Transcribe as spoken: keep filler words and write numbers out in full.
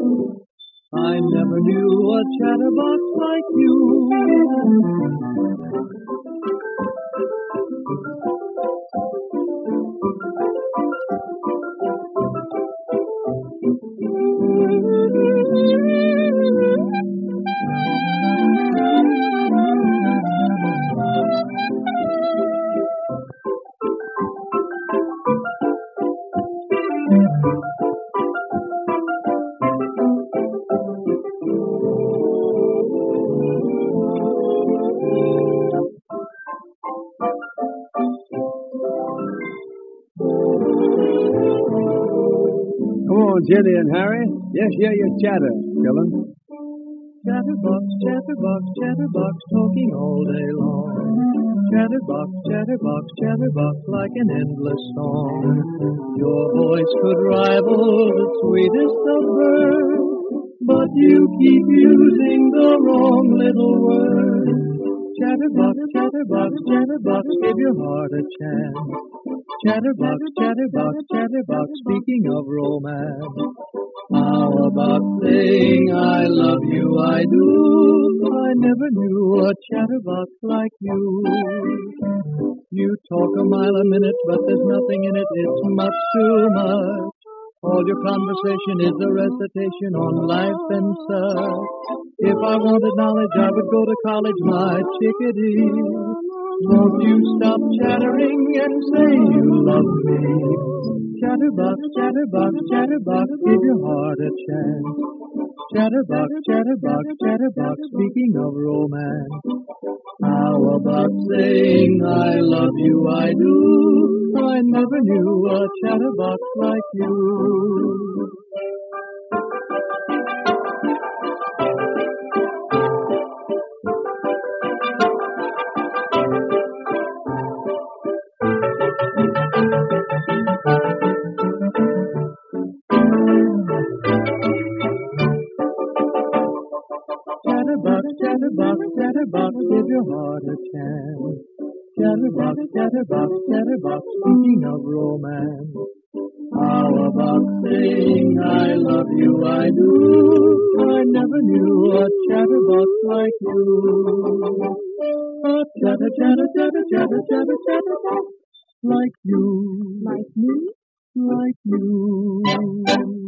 I never knew a chatterbox like you. Come on, Jenny and Harry. Yes, hear your chatter, children. Chatterbox, chatterbox, chatterbox, talking all day long. Chatterbox, chatterbox, chatterbox, like an endless song. Your voice could rival the sweetest of birds, but you keep using the wrong little word. Chatterbox, chatterbox, chatterbox, give your heart a chance. Chatterbox, chatterbox, chatterbox, speaking of romance. How about saying I love you, I do? I never knew a chatterbox like you. You talk a mile a minute, but there's nothing in it, it's much too much. All your conversation is a recitation on life and such. If I wanted knowledge, I would go to college, my chickadee. Won't you stop chattering and say you love me? Chatterbox, chatterbox, chatterbox, give your heart a chance. Chatterbox, chatterbox, chatterbox, speaking of romance. How about saying I love you, I do? I never knew a chatterbox like you. Chatterbox, chatterbox, chatterbox, give your heart a chance. Chatterbox, chatterbox, chatterbox, speaking of romance. How about saying I love you, I do? I never knew a chatterbox like you. A chatter, chatter, chatter, chatter, chatter, chatterbox like you. Like me? Like you.